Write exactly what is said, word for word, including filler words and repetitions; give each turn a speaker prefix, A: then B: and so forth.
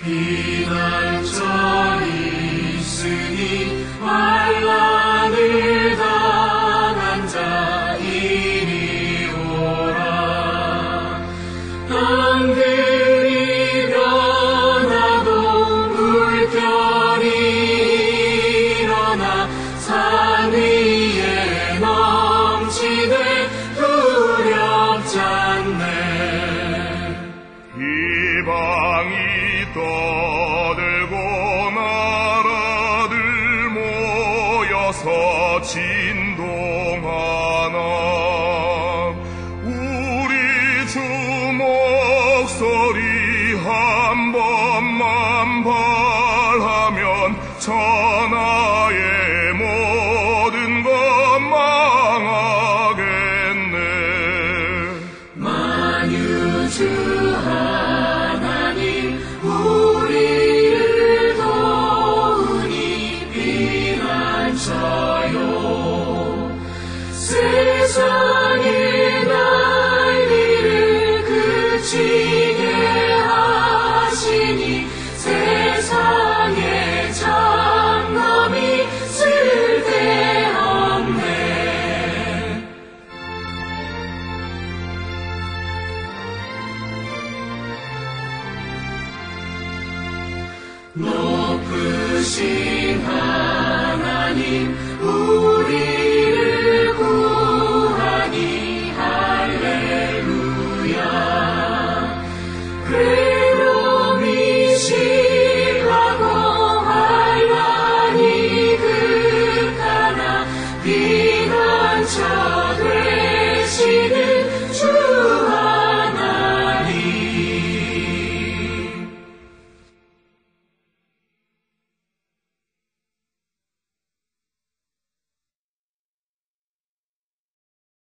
A: 비난절이 있으니 환난을 당한 자 이리 오라. 땅들이 변하고 물결이 일어나 산 위에 넘치되 두렵지 않네.
B: 이방이 떠들고 나라들 모여서 진동하나. 우리 주 목소리 한 번만 발하면 천하